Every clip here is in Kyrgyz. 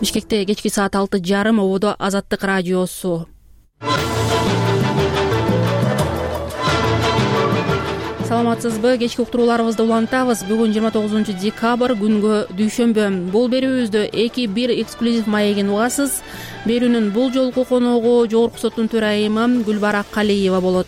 Бишкекте кечки саат 6:30 ободо Азаттык радиосу. Саламатсызбы? Кечки уктурууларыбызды улантабыз. Бүгүн 29 декабрь күнгө дүйшөмбү. Бул берүүбүздө 2-1 эксклюзив маегин угасыз. Берүүнүн бул жолку коногу Жогорку соттун төрайымы Гүлбара Калиева болот.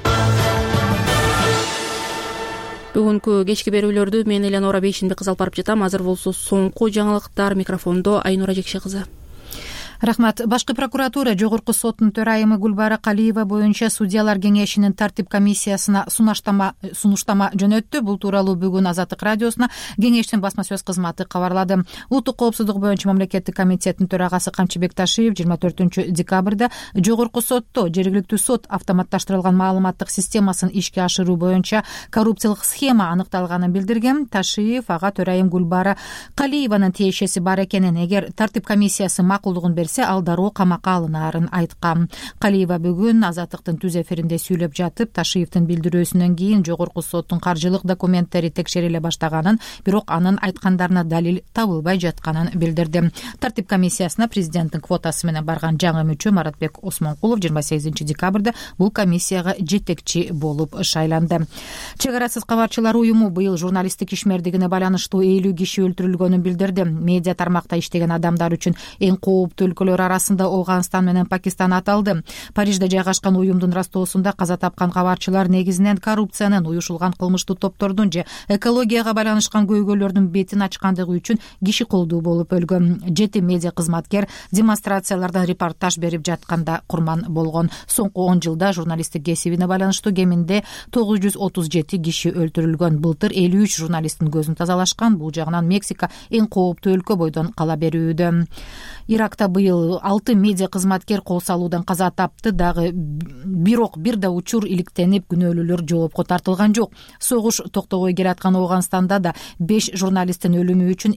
Бүгүнкү кечки берүүлөрдү мен Эленора Бейшинбек кызы алып барып жатам. Азыр болсо соңку жаңылыктар. Микрофондо Айнура Жекше кызы. Рахмат. Башкы прокуратура Жогорку соттун төрайымы Гүлбара Калиева боюнча судьялар кеңешинин тартип комиссиясына сунуштама жөнөттү. Бул тууралуу бүгүн Азаттык радиосуна кеңештин басма сөз кызматы кабарлады. Улуттук коопсуздук боюнча мамлекеттик комитеттин төрагасы Камчыбек Ташиев 24 декабрда Жогорку сотто жергиликтүү сот автоматташтырылган маалыматтык системасын ишке ашыруу боюнча коррупциялык схема аныкталганын билдирген. Ташиев ага төрайым Гүлбара Калиеванын тиешеси бар экенин, эгер тартип комиссиясы макулдугун берсе ал дароо камакка алынаарын айткан. Калиева бүгүн Азаттыктын түз эфиринде сүйлөп жатып, Ташиевдин билдирүүсүнөн кийин Жогорку соттун каржылык документтери текшериле баштаганын, бирок анын айткандарына далил табылбай жатканын билдирди. Тартип комиссиясына президенттин квотасы менен барган жаңы мүчө Маратбек Осмонкулов 28 декабрда бул комиссияга жетекчи болуп шайланды. Чек арасыз кабарчылар уюму быйыл журналисттик ишмердигине байланыштуу 50 киши өлтүрүлгөнүн билдирди. Медиа тармакта иштеген адамдар үчүн эң кооптуу өлкөлөр арасында Афганистан менен Пакистан аталды. Парижде жайгашкан уюмдун растоосунда каза тапкан кабарчылар негизинен коррупциянын, уюшулган кылмыштуу топтордун же экологияга байланышкан көйгөйлөрдүн бетин ачкандыгы үчүн киши колдуу болуп өлгөн. 7 медиа кызматкер демонстрациялардан репортаж берип жатканда курман болгон. Соңку 10 жылда журналисттик кесибине байланыштуу кеминде 937 киши өлтүрүлгөн. Былтыр 53 журналисттин көзүн тазалашкан. Бул жагынан Мексика эң кооптуу өлкө бойдон кала берүүдө. Иракта быйыл 6 медиа кызматкер кол салуудан каза тапты, дагы бирок бир да учур иликтенип күнөөлүүлөр жоопко тартылган жок. Согуш токтобой келаткан Афганистанда да 5 журналисттин өлүмү үчүн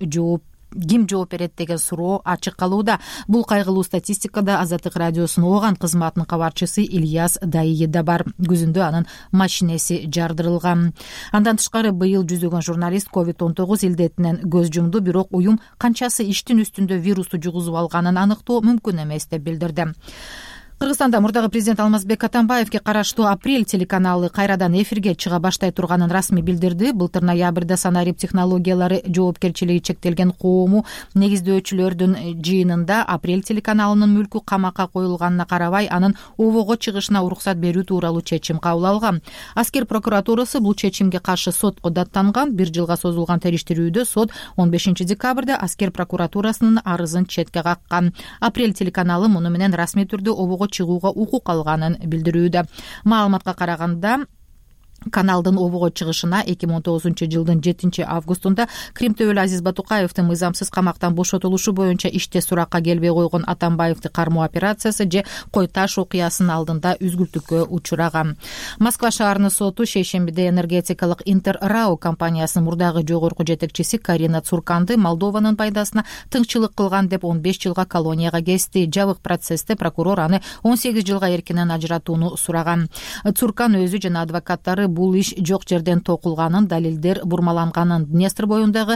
ким жооп берет деген суроо ачык калууда. Бул кайгылуу статистикада Азаттык радиосунун Ооган кызматынын кабарчысы Ильяс Дайи да бар. Күзүндө анын машинеси жардырылган. Андан тышкары быйыл жүзөгөн журналист COVID-19 илдетинен көз жумду, бирок уюм канчасы иштин үстүндө вирусту жугузуп алганын аныктоо мүмкүн эмес деп билдирди. Кыргызстанда мурдагы президент Алмазбек Атамбаевге караштуу Апрель телеканалы кайрадан эфирге чыга баштай турганын расмий билдирди. Былтыр ноябрда Санарип технологиялары жоопкерчилиги чектелген коому негиздөөчүлөрдүн жыйынында Апрель телеканалынын мүлкү камакка коюлганына карабай анын обого чыгышына уруксат берүү тууралуу чечим кабыл алган. Аскер прокуратурасы бул чечимге каршы сотко даттанган. 1 жылга созулган териштирүүдө сот 15 декабрда Аскер прокуратурасынын арызын четке каккан. Апрель телеканалы муну менен расмий түрдө обого чыгууга укук алганын билдирүүдө. Маалыматка караганда каналдын обого чыгышына 2019 жылдын 7 августунда Крим төбөлү Азиз Батукаевдин мыйзамсыз камактан бошотулушу боюнча иште суракка келбей койгон Атамбаевди кармоо операциясы же Кой Таш окуясынын алдында үзгүлтүккө учураган. Москва шаарынын соту шейшембиде энергетикалык Интер РАО компаниясынын мурдагы жогорку жетекчиси Карина Цурканды Молдованын пайдасына тыңчылык кылган деп 15 жылга колонияга кести. Жабык процессте прокурор аны 18 жылга эркинен ажыратууну сураган. Цуркан өзү жана адвокаттары бул иш жок жерден токулганын, далилдер бурмаланганын, Днестр боюндагы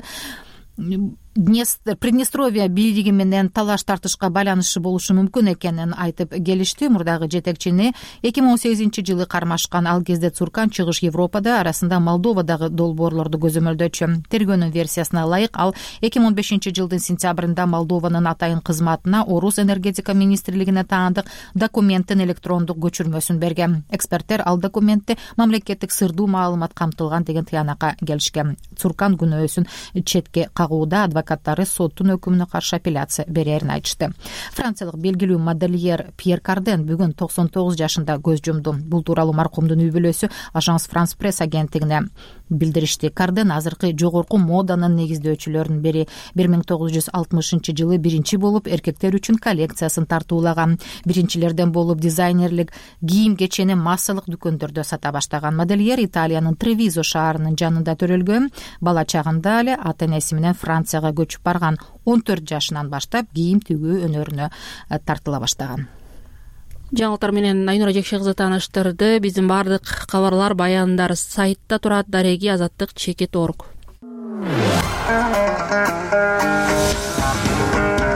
Приднестровье бийлиги менен талаш тартышка байланышы болушу мүмкүн экенин айтып келишти. Мурдагы жетекчини 2018 жылы кармашкан. Ал кезде Цуркан чыгыш Европада, арасында Молдовадагы долбоорлорду көзөмөлдөчү. Тергөөнүн версиясына ылайык ал 2015 жылдын сентябрында Молдованын атайын кызматына Орус энергетика министрлигине таандык документтин электрондук көчүрмөсүн берген. Эксперттер ал документте мамлекеттик сырдуу маалымат камтылган деген тыянакка келишкен. Цуркан күнөөсүн четке кагууда, адвокаттары соттун өкүмүнө каршы апелляция берерин айтышты. Франциялык белгилүү модельер Пьер Карден бүгүн 99 жашында көз жумду. Бул тууралуу маркумдун үй бүлөсү Ажанс Франс пресс агенттигине билдиришти. Карден азыркы жогорку моданын негиздөөчүлөрүнүн бири. 1960 жылы биринчи болуп эркектер үчүн коллекциясын тартуулаган. Биринчилерден болуп дизайнерлик кийим кечени массалык дүкөндөрдө сата баштаган. Модельер Италиянын Тревизо шаарынын жанында төрөлгөн. Бала чагында эле ата-энеси менен Францияга көчүп барган. 14 жашынан баштап кийим тигүү өнөрүнө тартыла баштаган. Жаңылыктар менен Айнура Жекше кызы тааныштырды. Биздин бардык кабарлар, баяндар сайтта турат. Дареги Азаттык.org.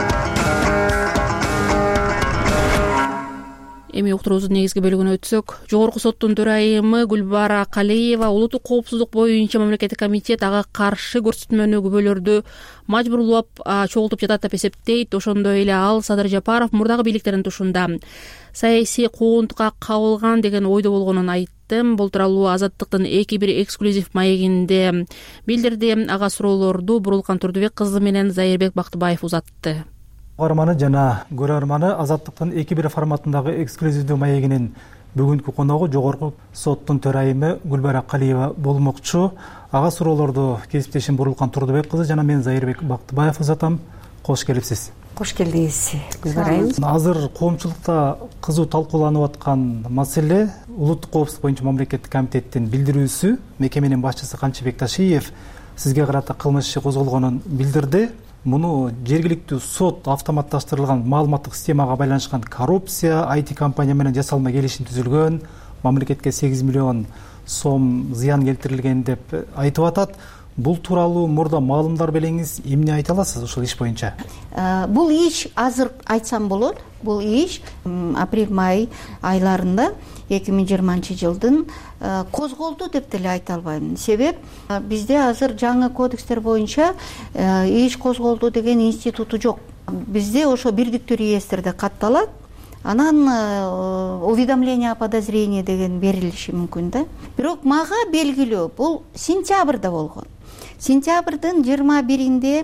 Эми уктуруубуздун негизги бөлүгүнө өтсөк, жогорку соттун төрайымы Гүлбара Калиева улуттук коопсуздук боюнча мамлекеттик комитет ага каршы көрсөтмөнү күбөлөрдү мажбурлап чогултуп жатат деп эсептейт. Ошондой эле ал Садыр Жапаров мурдагы бийликтердин тушунда саясий куугунтукка кабылган деген ойдо болгонун айтты. Бул тууралуу Азаттыктын 2-1 эксклюзив маегинде билдирди. Ага суроолорду Бурулкан Турдубек кызы менен Зайырбек Бактыбаев узатты. Угарманы жана көрөрманы Азаттыктын 2-1 форматындагы эксклюзивдүү маегинин бүгүнкү коногу жогорку соттун төрайымы Гүлбара Калиева болмокчу. Ага суроолорду кесиптешим Бурулкан Турдубек кызы жана мен Зайырбек Бактыбаев узатам. Кош келипсиз. Кош келдиңиз, Гүлбара айым. Азыр коомчулукта кызуу талкууланып аткан маселе улуттук коопсуздук боюнча мамлекеттик комитеттин билдирүүсү. Мекеменин башчысы Канчыбек Ташиев сизге карата кылмыш иши козголгонун билдирди. Муну жергиликтүү сот автоматташтырылган маалыматтык системага байланышкан коррупция, IT компания менен жасалма келишим түзүлгөн, мамлекетке 8 миллион сом зыян келтирилген деп айтып атат. Бул тууралуу мурда маалымдар белеңиз эмне айта аласыз ушул иш боюнча? Бул иш азыр айтсам болот. Бул иш апрель-май айларында 2020 жылдын козголду деп деле айта албайм. Себеп бизде азыр жаңы кодекстер боюнча иш козголду деген институту жок. Бизде ошо бирдиктүү реестрде катталат. Анан уведомление о подозрении деген берилиши мүмкүн да. Бирок мага белгилүү бул сентябрда болгон. Сентябрдын 21-inde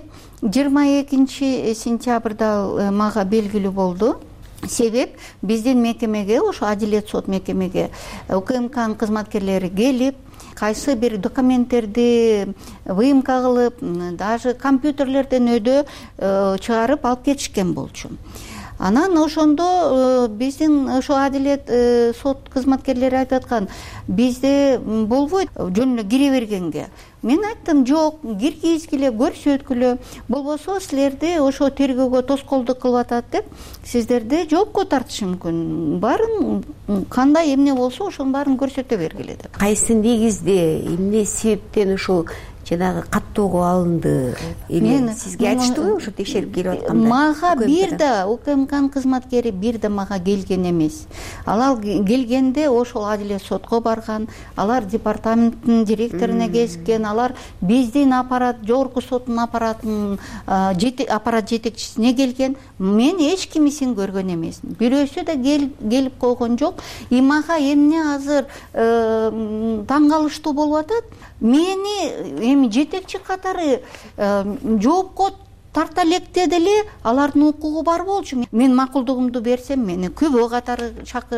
22 сентябрда мага белгилүү болду. Себеп биздин мекемеге, ошо Адилет сот мекемеге УКМКнын кызматкерлери келип, кайсы бир документтерди выемка кылып, даже компьютерлерден өйдө чыгарып алып кетишкен болчу. Анан ошондо биздин ошо Адилет сот кызматкерлери айтып аткан, бизде болбойт жөн эле кире бергенге. Мен айттым, жок, киргизгиле, көрсөткүлө, болбосо силерди ошо тергөөгө тоскоолдук кылып атат деп, сиздерди жоопко тартышы мүмкүн. Баарын кандай эмне болсо ошонун баарын көрсөтө бергиле деп. Кайсы негизде, эмне себептен ушул жанагы каттоого алынды? Эми сизге айтыштыбы ошо текшерип келип атканда? Мага бир да УКМКнын кызматкери бир да мага келген эмес. Алар келгенде ошол Адилет сотко барган, алар департаменттин директоруна кезиккен, алар биздин аппарат, жогорку соттун аппараттын аппарат жетекчисине келген. Мен эч кимисин көргөн эмесмин. Бирөөсү да келип койгон жок. Мага эмне азыр таң калыштуу болуп атат? Мени эми жетекчи катары жоопко тарта электе деле алардын укугу бар болчу. Мен макулдугумду берсем, мени күбө катары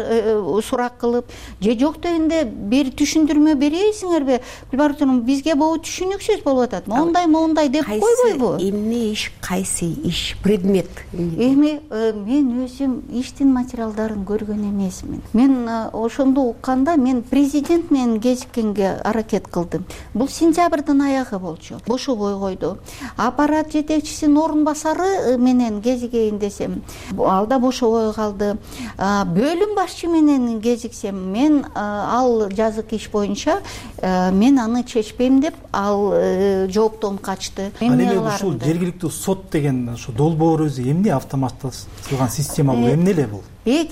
сурак кылып, же жок дегенде бир түшүндүрмө бересиңерби? Гүлбара Турдубек, бизге бул түшүнүксүз болуп атат. Мондай деп койбойбу? Эмне иш, кайсы иш, предмет? Эми мен өзүм иштин материалдарын көргөн эмесмин. Мен ошондо укканда мен президент менен кезиккенге аракет кылдым. Бул сентябрдын аягы болчу. Бошобой койду. Аппарат жетекчиси орун басары менен кезигейин десем, ал да бошобой калды. Бөлүм башчы менен кезиксем, мен ал жазык иш боюнча мен аны чечпейм деп, ал жооптон качты. Ал эми ушул жергиликтүү сот деген ушу долбоор өзү эмне автоматташылган система бул, эмне эле бул?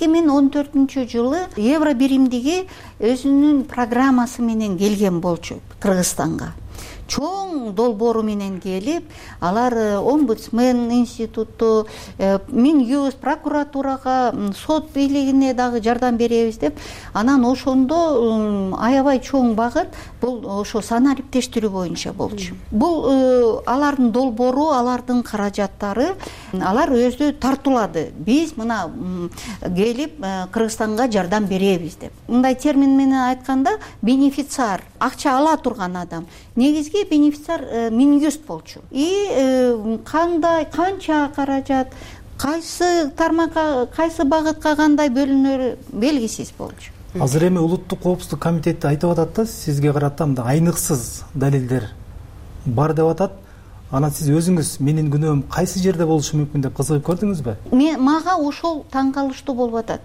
2014 жылы евро биримдиги өзүнүн программасы менен келген болчу Кыргызстанга. Чоң долбоору менен келип, алар омбудсмен институту, Минюст, прокуратурага, сот бийлигине дагы жардам беребиз деп, анан ошондо аябай чоң багыт бул ошо санариптештирүү боюнча болчу. Бул алардын долбоору, алардын каражаттары, алар өзү тартуулады. Биз мына келип Кыргызстанга жардам беребиз деп. Мындай термин менен айтканда, бенефициар, акча ала турган адам. Негизги бенефициар Минюст болчу. Кандай, канча каражат, кайсы тармакка, кайсы багытка кандай бөлүнөрү белгисиз болчу. Азыр эми улуттук коопсуздук комитети айтып атат да, сизге карата мындай айныксыз далилдер бар деп атат. Анан сиз өзүңүз менин күнөөм кайсы жерде болушу мүмкүн деп кызыгып көрдүңүзбү? Мага ошол таң калыштуу болуп атат.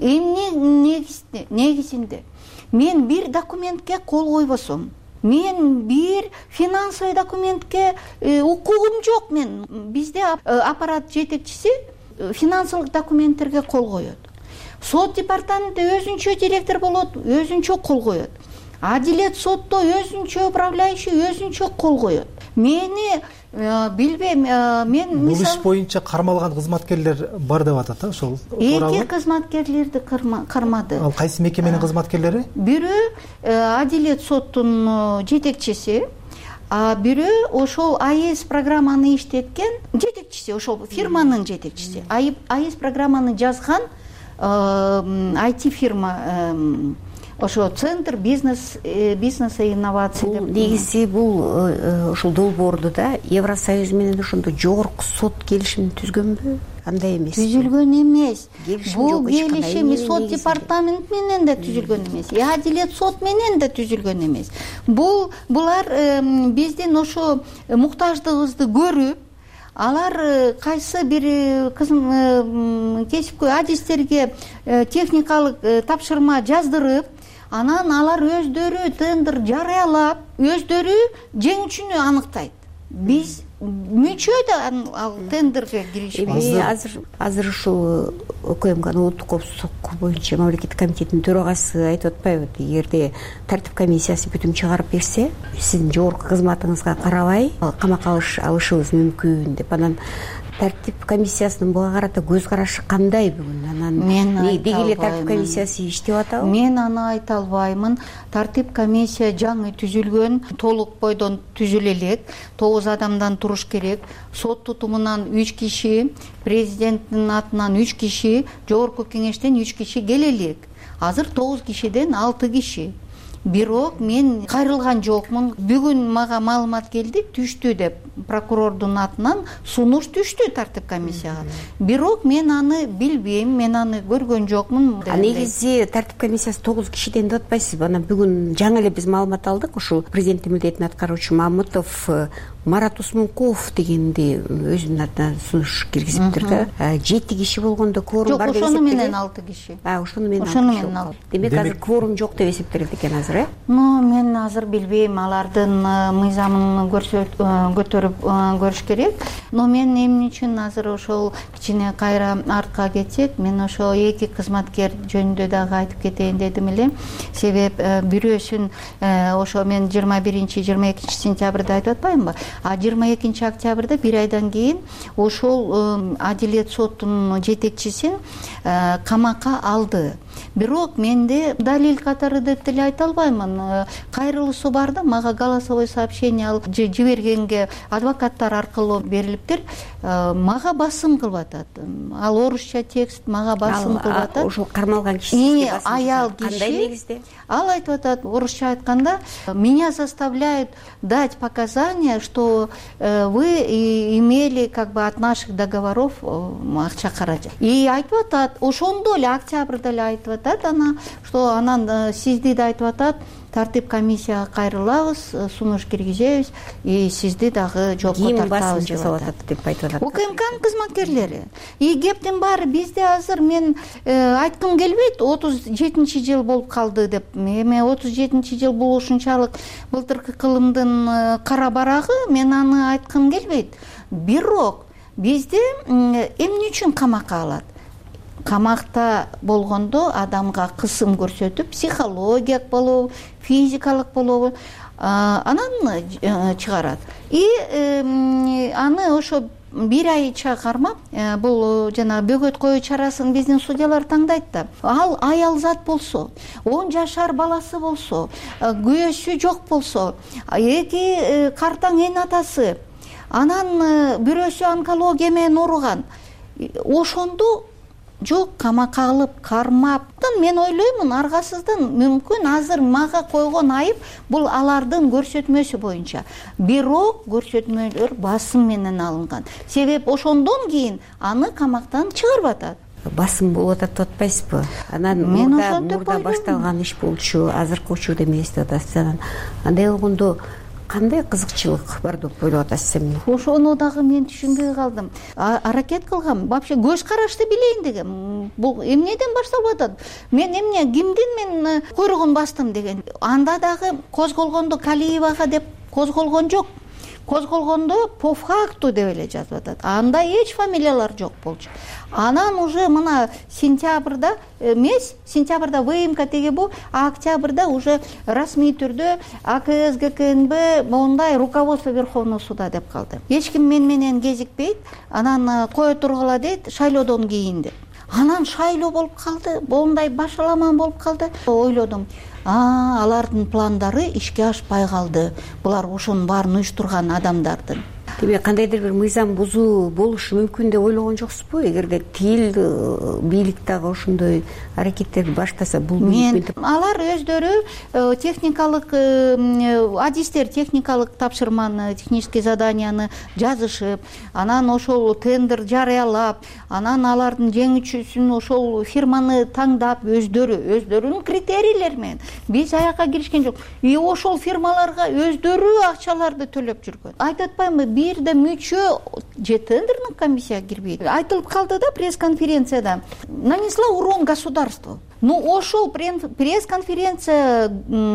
Эмне негизинде мен бир документке кол койбосом, мен бир финансовый документке укугум жок. Мен бизде аппарат жетекчиси финансылык документтерге кол коет. сот департаменти өзүнчө директор болот, өзүнчө кол коет. Адилет сотто өзүнчө управляющий өзүнчө кол коет. Мени билбейм, мен бул иш боюнча кармалган кызматкерлер бар деп атат, ошол туурабы? 2 кызматкерлерди кармады. Ал кайсы мекеменин кызматкерлери? Бирөө Адилет соттун жетекчиси, бирөө ошол АЭС программаны иштеткен жетекчиси, ошол фирманын жетекчиси. АЭС программаны жазган IT фирма, ошо центр бизнеса и инноваций деп. Негизи бул ошол долбоорду да Евросоюз менен ошондо жогорку сот келишимин түзгөнбү? Андай эмес. Түзүлгөн эмес. Бул келишим сот департамент менен да түзүлгөн эмес. Адилет сот менен да түзүлгөн эмес. Булар биздин ошо муктаждыгыбызды көрүп, алар кайсы бир кесипкөй адистерге техникалык тапшырма жаздырып, анан алар өздөрү тендер жарыялап, өздөрү жеңүүчүнү аныктайт. Биз мүчө да ал тендерге киришпейт. Азыр ушул УКМКнын улуттук коопсуздук боюнча мамлекеттик комитеттин төрагасы айтып атпайбы, эгерде тартип комиссиясы бүтүм чыгарып берсе, сиздин жогорку кызматыңызга карабай камакка алышыбыз мүмкүн деп. Анан тартип комиссиясынын буга карата көз карашы кандай бүгүн? Анан деги эле тартип комиссиясы иштеп атабы? Мен аны айта албаймын. Тартип комиссия жаңы түзүлгөн, толук бойдон түзүлө элек, 9 адамдан туруш керек. Сот тутумунан 3 киши, президенттин атынан 3 киши, жогорку кеңештен 3 киши келе элек. Азыр 9 кишиден 6 киши. Бирок мен кайрылган жокмун. Бүгүн мага маалымат келди, түштү деп. Прокурордун атынан сунуш түштү тартип комиссияга. Бирок мен аны билбейм, мен аны көргөн жокмун. Негизи тартип комиссиясы 9 кишиден деп атпайсызбы? Анан бүгүн жаңы эле биз маалымат алдык. Ушул президенттин милдетин аткаруучу Мамытов Марат Усмункулов дегенди өзүнүн атынан сунуш киргизиптир да. 7 киши болгондо кворум бар деп эсептелет. Ошону менен 6 киши. Ошону менен 6. Демек азыр кворум жок деп эсептелет экен азыр, э? Мен азыр билбейм, алардын мыйзамын көтөрүп көрүш керек. Но мен эмне үчүн азыр ошол кичине кайра артка кетсек, мен ошо 2 кызматкер жөнүндө дагы айтып кетейин дедим эле. Себеп бирөөсүн ошо мен 21-22 сентябрда айтып атпаймынбы? 22 октябрда 1 айдан кийин ошол Адилет соттун жетекчисин камакка алды. Бирок менде далил катары деп деле айта албаймын. Кайрылуусу бар да, мага голосовой сообщение жибергенге адвокаттар аркылуу берилиптир. Мага басым кылып атат. Ал орусча текст мага басым кылып атат. Ошол кармалган кишиге басым. Аял киши. Кандай негизде? Ал айтып атат, орусча айтканда, меня заставляют дать показания, что вы имели как бы от наших договоров акча каражат. И айтып атат, ошондо эле октябрда эле айтып атат ана, что анан сизди да айтып атат, тартип комиссияга кайрылабыз, сунуш киргизебиз, и сизди дагы жолго тартабыз деп айтып атат. УКМКнын кызматкерлери. И кептин баары бизде азыр мен айткым келбейт, 37-жыл болуп калды деп. Эми 37-жыл бул ушунчалык былтыркы кылымдын кара барагы, мен аны айткым келбейт. Бирок бизде эмне үчүн камакка алат? Камакта болгондо адамга кысым көрсөтүп, психологиялык болобу, физикалык болобу, анан чыгарат. И аны ошо 1 айча кармап, бул жана бөгөт коюу чарасын биздин судьялар таңдайт да. Ал аял зат болсо, 10 жашар баласы болсо, күйөөсү жок болсо, 2 картаң эн атасы, анан бирөөсү онкология менен ооруган, ошондо жок камакка алып кармап, мен ойлоймун аргасыздан мүмкүн азыр мага койгон айып бул алардын көрсөтмөсү боюнча. Бирок көрсөтмөлөр басым менен алынган. Себеп ошондон кийин аны камактан чыгарып атат. Басым болуп атат деп атпайсызбы? Анан мурда башталган иш болчу, азыркы учурда эмес деп атасыз. Андай болгондо кандай кызыкчылык бар деп ойлоп атасыз эмне? Ошону дагы мен түшүнбөй калдым. Аракет кылгам, вообще көз карашты билейин дегем. Бул эмнеден башталып атат? Мен эмне, кимдин мен куйругун бастым деген. Анда дагы козголгондо Калиевага деп козголгон жок. козголгондо по факту деп эле жазып атат. Анда эч фамилиялар жок болчу. Анан уже мына сентябрда эмес, сентябрда ВМК тегебу, а октябрда уже расмий түрдө АКС ГКНБ моундай руководство Верховного суда деп калды. Эч ким менен кезикпейт, анан кое тургула дейт, шайлоодон кийин деп. Анан шайлоо болуп калды, моундай башаламан болуп калды. Ойлодум, алардын пландары ишке ашпай калды. Булар ошонун баарын уюштурган адамдардын. Демек кандайдыр бир мыйзам бузуу болушу мүмкүн деп ойлогон жоксузбу? Эгерде тил бийлик дагы ошондой аракеттерди баштаса, бул мүмкүн деп. Алар өздөрү техникалык адистер техникалык тапшырманы, технический заданияны жазышып, анан ошол тендер жарыялап, анан алардын жеңүүчүсүн ошол фирманы тандап өздөрүнүн критерийлери менен биз аякка киришкен жок. И ошол фирмаларга өздөрү акчаларды төлөп жүргөн. Айтып атпаймынбы, бирде мүчө же тендерный комиссия кирбейт. Айтылып калды да пресс-конференцияда. Нанесла урон государству. Ошол пресс-конференция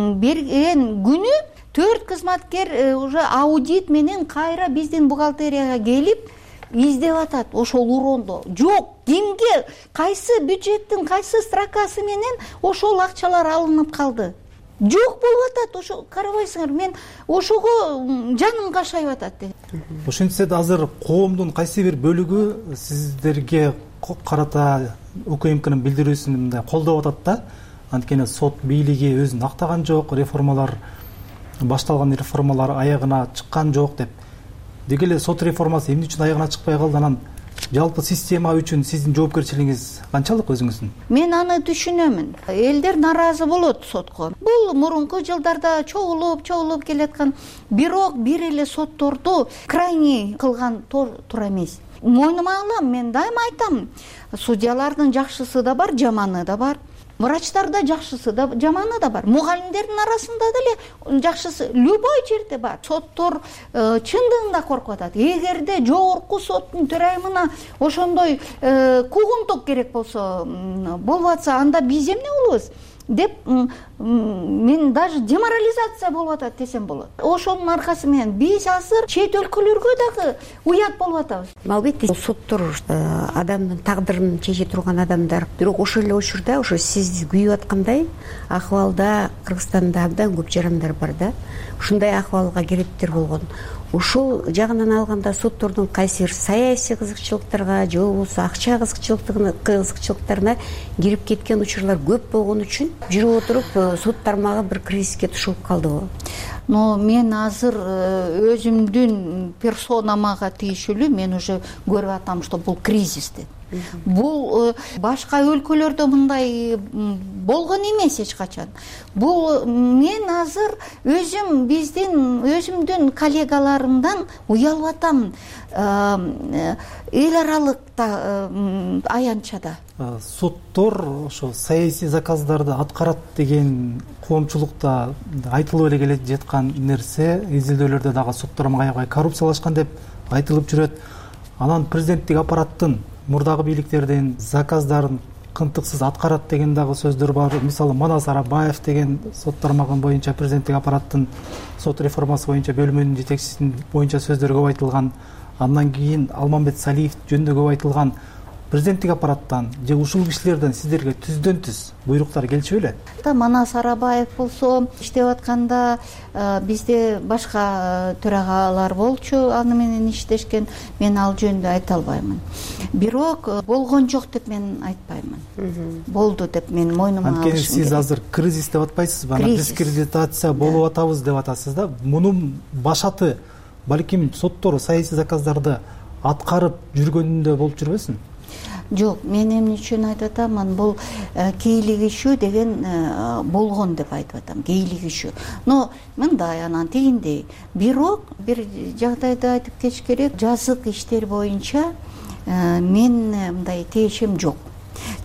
берген күнү 4 кызматкер уже аудит менен кайра биздин бухгалтерияга келип издеп атат ошол уронду. Жок, кимге, кайсы бюджеттин кайсы строкасы менен ошол акчалар алынып калды? Жок болуп атат. Ошо карабайсыңар, мен ошого жаным кашайып атат. Ошентсе да азыр коомдун кайсы бир бөлүгү сиздерге карата УКМКнын билдирүүсүн мындай колдоп атат да. Анткени сот бийлиги өзүн актаган жок, реформалар башталган реформалар аягына чыккан жок деп. Деги эле сот реформасы эмне үчүн аягына чыкпай калды? Анан жалпы система үчүн сиздин жоопкерчилигиңиз канчалык өзүңүздүн? Мен аны түшүнөмүн. Элдер наразы болот сотко. Бул мурунку жылдарда чогулуп келаткан, бирок бир эле сотторду крайний кылган туура эмес. Мойнума алам, мен дайыма айтам. Судьялардын жакшысы да бар, жаманы да бар. Врачтарда жакшысы да, жаманы да бар. Мугалимдердин арасында деле жакшысы любой жерде бар. Соттор чындыгында коркуп атат. Эгерде жогорку соттун төрайымына ошондой куугунтук керек болсо, болуп атса, анда биз эмне болобуз деп мен даже деморализация болуп атат десем болот. Ошонун аркасы менен биз азыр чет өлкөлөргө дагы уят болуп атабыз. Албетте соттор адамдын тагдырын чече турган адамдар. Бирок ошол эле учурда ошо сиз күйүп аткандай акыбалда Кыргызстанда абдан көп жарандар бар да. Ушундай акыбалга керектер болгон. Ошол жагынан алганда соттордун кайсы бир саясий кызыкчылыктарга же болбосо акча кызыкчылыктарына кирип кеткен учурлар көп болгон үчүн жүрүп отуруп сот тармагы бир кризиске тушулуп калдыбы? Мен азыр өзүмдүн персонамага тийишелүү мен уже көрүп атам, что бул кризис деп. Бул башка өлкөлөрдө мындай болгон эмес эч качан. Бул мен азыр өзүмдүн коллегаларымдан уялып атам. Эл аралыкта аянтчада. Соттор ошо саясий заказдарды аткарат деген коомчулукта айтылып эле келе жаткан нерсе, изилдөөлөрдө дагы соттор аябай коррупциялашкан деп айтылып жүрөт. Анан президенттик аппараттын мурдагы бийликтердин заказдарын кынтыксыз аткарат деген дагы сөздөр бар. Мисалы Манас Арабаев деген сот тармагы боюнча президенттик аппараттын сот реформасы боюнча бөлүмүнүн жетекчисинин боюнча сөздөр көп айтылган. Андан кийин Алмамбет Салиев жөнүндө көп айтылган. Президенттик аппараттан же ушул кишилерден сиздерге түздөн түз буйруктар келчү беле? Манас Арабаев болсо иштеп атканда бизде башка төрагалар болчу, аны менен иштешкен. Мен ал жөнүндө айта албаймын. Бирок болгон жок деп мен айтпаймын. Болду деп мен мойнума алышым керек. Анткени сиз азыр кризис деп атпайсызбы? Дискредитация болуп атабыз деп атасыз да. Мунун башаты балким соттор саясий заказдарды аткарып жүргөнүндө болуп жүрбөсүн? Жок, мен эмне үчүн айтып атам, бул кейлик ишүү деген болгон деп айтып атам, кейлик ишүү. Но мындай анан тигиндей. Бирок бир жагдайда айтып кетиш керек, жазык иштер боюнча мен мындай тиешим жок.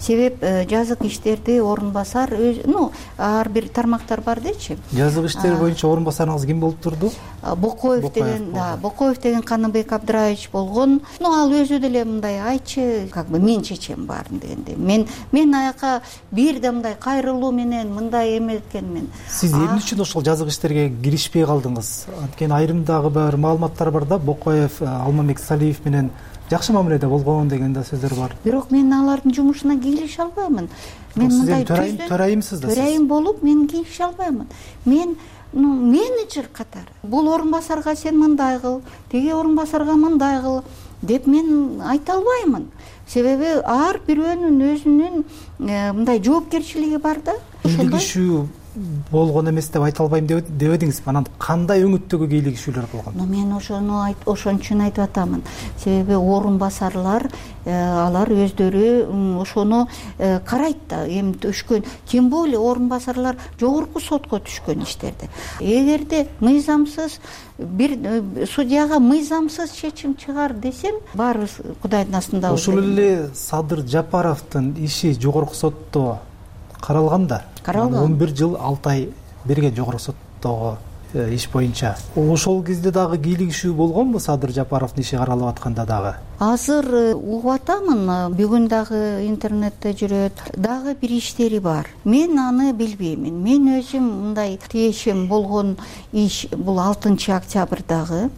себеп жазык иштерди орун басар ар бир тармактар бар дечи. Жазык иштер боюнча орун басарыңыз ким болуп турду? Бокоев деген Каныбек Абдыраевич болгон. Ал өзү деле мындай айтчы, мен чечем баарын дегенде. Мен аяка бир да мындай кайрылуу менен мындай эметкенмин. Сиз эмне үчүн ошол жазык иштерге киришпей калдыңыз? Анткени айрымдагы бир маалыматтар бар да, Бокоев Алмамбек Салиев менен жакшы мамиледе болгон деген да сөздөр бар. Бирок мен алардын жумушуна кийлише албаймын. Мен мындай төрайымсыз да. Төрайым болуп мен кийлише албаймын. Мен менеджер катары. Бул орун басарга сен мындай кыл, тиги орун басарга мындай кыл деп мен айта албаймын. Себеби ар бирөөнүн өзүнүн мындай жоопкерчилиги бар да. Кийлигишүү болгон эмес деп айта албайм дебедиңизби? Анан кандай өңүттөгү кийлигишүүлөр болгон? Мен ошон үчүн айтып атамын. Себеби орун басарлар алар өздөрү ошону карайт да. Эми түшкөн, тем более орун басарлар жогорку сотко түшкөн иштерди. Эгерде мыйзамсыз бир судьяга мыйзамсыз чечим чыгар десем, баарыбыз Кудайдын астында. Ошол эле Садыр Жапаровдун иши жогорку сотто каралган да. 11 жыл 6 ай берген жогорку соттогу иш боюнча. Ошол кезде дагы кийлигишүү болгонбу Садыр Жапаровдун иши каралып атканда дагы? Азыр угуп атамын, бүгүн дагы интернетте жүрөт. Дагы бир иштери бар. Мен аны билбеймин. Мен өзүм мындай тиешем болгон иш бул 6 октябрдагы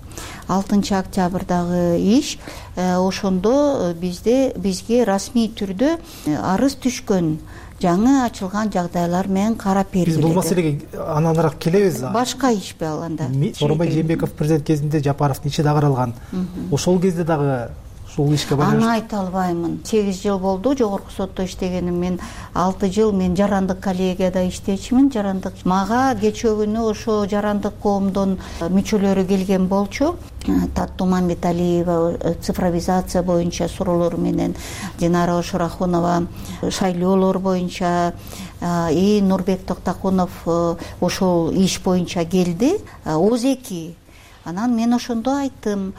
иш. Ошондо бизге расмий түрдө арыз түшкөн. Жаңы ачылган жагдайлар менен карап бергиле. Биз бул маселеге ананыраак келебиз. Башка иш бе ал анда? Сооронбай Жээнбеков президент кезинде Жапаровдун иши да каралган. Ошол кезде дагы ушул ишке байланыштуу. Аны айта албаймын. 8 жыл болду жогорку сотто иштегеним. Мен 6 жыл мен жарандык коллегияда иштечимин. Жарандык мага кечөгүнү ошо жарандык коомдун мүчөлөрү келген болчу. Таттуу Мамбеталиева цифровизация боюнча суроолор менен, Динара Ошорахунова шайлоолор боюнча, Нурбек Токтакунов ошол иш боюнча келди. Озеки. Анан мен ошондо айттым,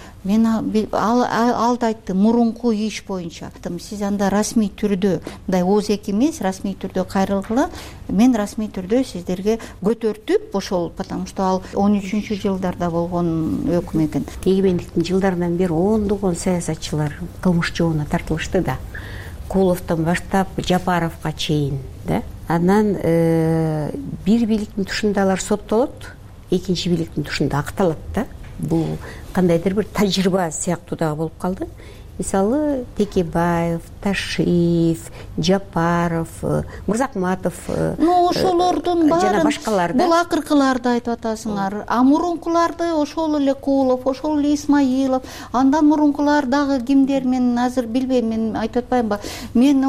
ал да айтты, мурунку иш боюнча. Сиз анда расмий түрдө, мындай озеки эмес, расмий түрдө кайрылгыла, мен расмий түрдө сиздерге көтөртүп ошол, потому что ал 13-жылдарда болгон өкүм экен. Эгемендиктин жылдарынан бери ондогон саясатчылар кылмыш жообуна тартылышты да. Куловдон баштап Жапаровго чейин, да. Анан бир бийликтин тушунда алар соттолот, экинчи бийликтин тушунда акталат да. Бул кандайдыр бир тажрыйба сыяктуу дагы болуп калды. Мисалы, Текебаев, Ташиев, Жапаров, Мырзакматов, ошолордун баарын жана башкалар да. Бул акыркыларды айтып атасыңар. Мурункуларды ошол эле Кулов, ошол эле Исмаилов, андан мурункулар дагы кимдер, мен азыр билбейм, мен айтып атпаймынбы. Мен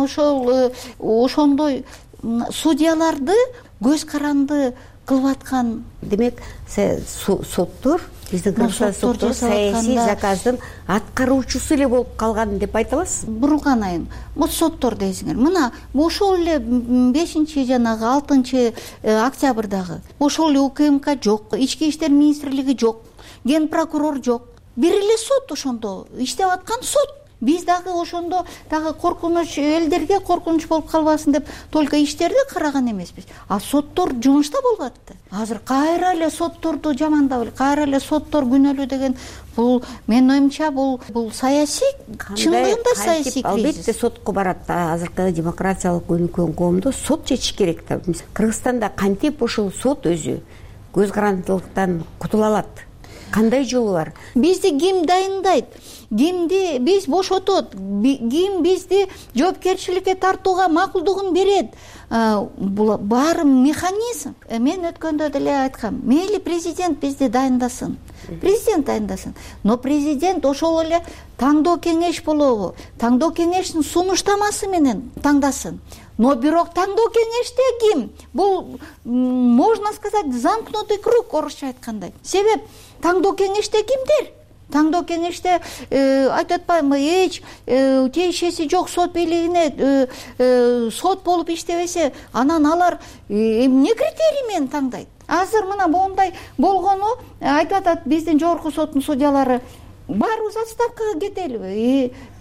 ошондой судьяларды көз каранды кылып аткан. Демек, соттор, биздин соттор саясий заказдын аткаруучусу эле болуп калган деп айта аласыз? Бурулган айын. Соттор дейсиңер. Мына ошол эле 5 жанагы 6 октябрдагы ошол эле УКМК жок, Ички иштер министрлиги жок, ген прокурор жок. Бир эле сот ошондо иштеп аткан сот. Биз дагы ошондо дагы коркунуч, элдерге коркунуч болуп калбасын деп только иштерди караган эмеспиз. А соттор жумушта болуп атты. Азыр кайра эле сотторду жамандап эле, кайра эле соттор күнөөлүү деген бул менин оюмча бул саясий, чындыгында саясий кризис. Албетте сотко барат. Азыркы демократиялык өнүккөн коомдо сот чечиш керек да. Кыргызстанда кантип ошол сот өзү көз карандылыктан кутула алат? Кандай жолу бар? Бизди ким дайындайт? Кимди биз бошотот? Ким бизди жоопкерчиликке тартууга макулдугун берет? Бул баары механизм. Мен өткөндө деле айткам, мейли президент бизди дайындасын. Президент дайындасын. Но президент ошол эле таңдоо кеңеш болобу? Таңдоо кеңештин сунуштамасы менен таңдасын. Но бирок таңдоо кеңеште ким? Бул, можно сказать, замкнутый круг, орусча айткандай. Себеп таңдоо кеңеште кимдер? Таңдоо кеңеште айтып атпаймынбы, эч тиешеси жок сот бийлигине сот болуп иштебесе, анан алар эмне критерий менен таңдайт? Азыр мына мондай болгону айтып атат, биздин жогорку соттун судьялары баарыбыз отставкага кетелиби?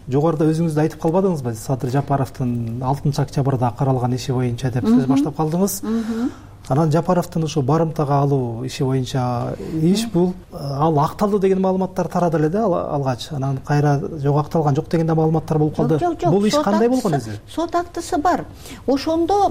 жогоруда өзүңүз да айтып калбадыңызбы, Садыр Жапаровдун 6-октябрда каралган иши боюнча деп сөз баштап калдыңыз. Анан Жапаровдун ушул барымтага алуу иши боюнча иш бул ал акталды деген маалыматтар тарады эле да алгач. Анан кайра жок акталган жок деген да маалыматтар болуп калды. Бул иш кандай болгон өзү? Сот актысы бар. Ошондо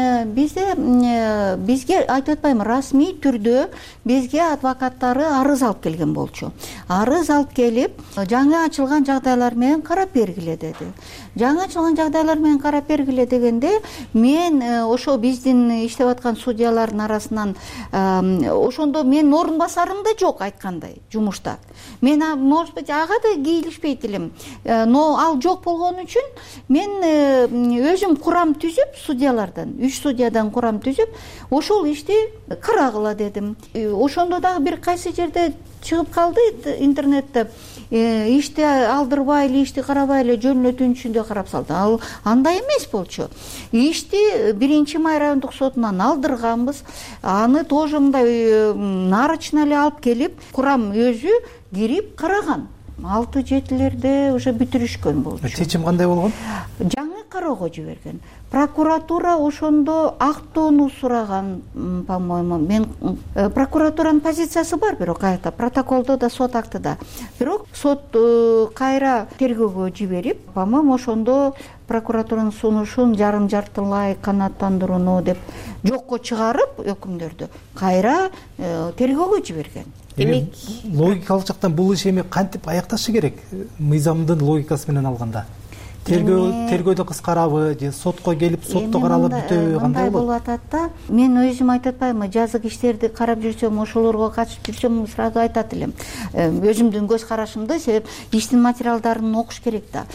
бизге айтып атпаймынбы, расмий түрдө бизге адвокаттары арыз алып келген болчу. Арыз алып келип, жаңы ачылган жагдайлар менен карап бергиле деди. Жаңы ачылган жагдайлар менен карап бергиле дегенде, мен ошо биздин иштеп аткан судьялардын арасынан ошондо менин орун басарым да жок айткандай жумушта. Мен может быть ага да кийлишпейт элем. Но ал жок болгон үчүн мен өзүм курам түзүп, судьялардан 3 судьядан курам түзүп, ошол ишти карагыла дедим. Ошондо дагы бир кайсы жерде чыгып калды интернетте. Ишти алдырбай эле, ишти карабай эле жөнөтүүнүн ичинде карап салды. Ал андай эмес болчу. Ишти 1-май райондук сотунан алдырганбыз. Аны тоже мындай нарочно эле алып келип, курам өзү кирип караган. 6-7лерде уже бүтүрүшкөн болчу. Чечим кандай болгон? Жаңы кароого жиберген. Прокуратура ошондо актоону сураган, по-моему. Мен прокуратуранын позициясы бар, бирок кайта протоколдо да, сот актыда. Бирок сот кайра тергөөгө жиберип, по-моему, ошондо прокуратуранын сунушун жарым-жартылай канааттандырууну деп жокко чыгарып өкүмдөрдү кайра тергөөгө жиберген. Демек, логикалык жактан бул иш эми кантип аякташы керек? Мыйзамдын логикасы менен алганда. Тергөөдө кыскарабы же сотко келип, сотто каралып бүтөбү, кандай болот? Болуп атат да. Мен өзүм айтып атпаймынбы, жазык иштерди карап жүрсөм, ошолорго катышып жүрсөм, сразу айтат элем. Өзүмдүн көз карашымды, себеп иштин материалдарын окуш керек да.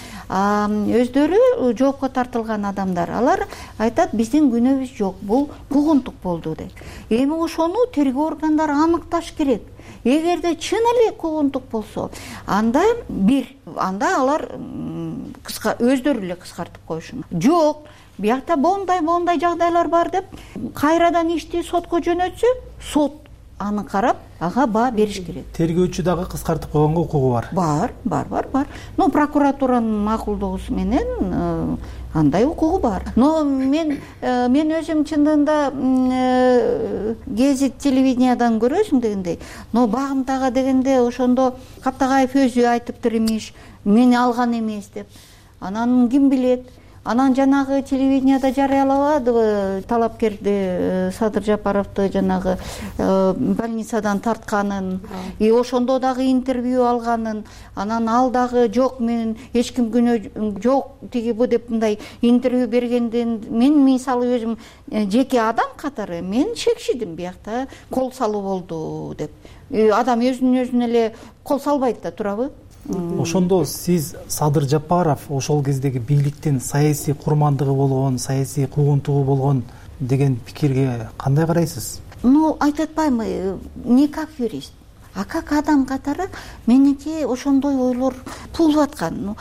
Өздөрү жоопко тартылган адамдар, алар айтат, биздин күнөөбүз жок, бул куугунтук болду деп. Эми ошону тергөө органдары аныкташ керек. Эгерде чын эле куугунтук болсо, анда алар өздөрү эле кыскартып коюшун. Жок, биякта мондай жагдайлар бар деп кайрадан ишти сотко жөнөтсө, сот аны карап, ага баа бериш керек. Тергөөчү дагы кыскартып койгонго укугу бар. Бар. Но прокуратуранын макулдугусу менен андай укугу бар. Но мен өзүм чындыгында гезит телевидениядан көрөсүң дегендей. Но багымтага дегенде ошондо Каптагаев өзү айтыптыр имиш, мени алган эмес деп. Анан ким билет? Анан жанагы телевиденияда жарыялабадыбы талапкерди Садыр Жапаровду жанагы больницадан тартканын, ошондо дагы интервью алганын, анан ал дагы жок, мен эч ким күнөө жок тиги бу деп мындай интервью бергенден мен мисалы өзүм жеке адам катары мен шекшидим, биякта кол салуу болду деп. Адам өзүнө эле кол салбайт да, турабы? Ошондо сиз Садыр Жапаров ошол кездеги бийликтин саясий курмандыгы болгон, саясий куугунтугу болгон деген пикирге кандай карайсыз? Айтып атпаймынбы, не как юрист, а как адам катары меники ошондой ойлор туулуп аткан.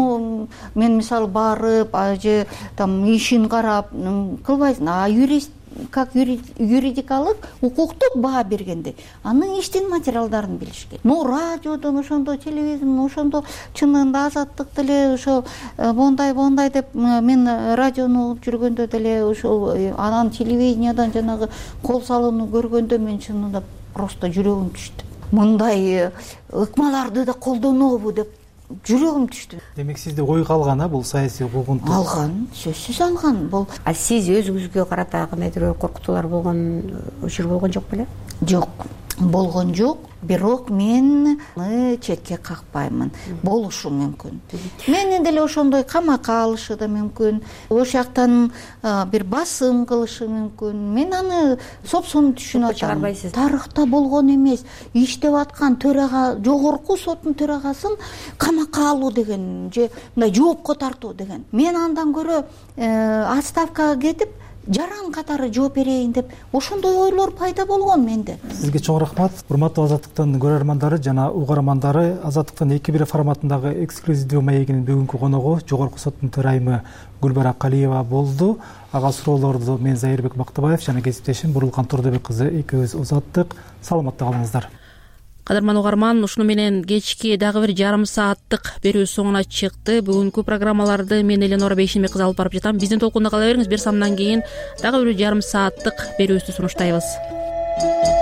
Мен мисалы барып, же там ишин карап кылбайсың, а юрист как юридикалык, укуктук баа бергенде анын иштин материалдарын билиш керек. Радиодон, ошондо телевизордон, ошондо чынында Азаттык деле ошол мондай деп мен радиону угуп жүргөндө деле ошол анан телевидениядан жанагы кол салууну көргөндө мен чынында просто жүрөгүм түштү. Мындай ыкмаларды да колдонобу деп жүрөгүм түштү. Демек сизде ойго алган, бул саясий куугунтук? Алган, сөзсүз алган. Бул сиз өзүңүзгө карата кандайдыр коркутуулар болгон, өчүр болгон жок беле? Жок, болгон жок. Бирок мен четке какпаймын. Болушу мүмкүн. Мени деле ошондой камакка алышы да мүмкүн. Ошол жактан бир басым кылышы мүмкүн. Мен аны сопсону түшүнүп атам. Тарыхта болгон эмес. Иштеп аткан төрага, жогорку соттун төрагасын камакка алуу деген же мындай жоопко тартуу деген. Мен андан көрө отставкага кетип жаран катары жооп берейин деп ошондой ойлор пайда болгон менде. Сизге чоң рахмат. Урматтуу Азаттыктын көрөрмандары жана угармандары, Азаттыктын 2-1 форматындагы эксклюзивдүү маегинин бүгүнкү коногу жогорку соттун төрайымы Гүлбара Калиева болду. Ага суроолорду мен Зайырбек Бактыбаев жана кесиптешим Бурулкан Турдубек кызы экөөбүз узаттык. Саламатта калыңыздар. кадырман угарман, ушуну менен кечки дагы бир жарым сааттык берүү соңуна чыкты. Бүгүнкү программаларды мен Эленора Бейшенбек кызы алып барып жатам. Биздин толкунда кала бериңиз. Бир самдан кийин дагы бир жарым сааттык берүүбүздү сунуштайбыз.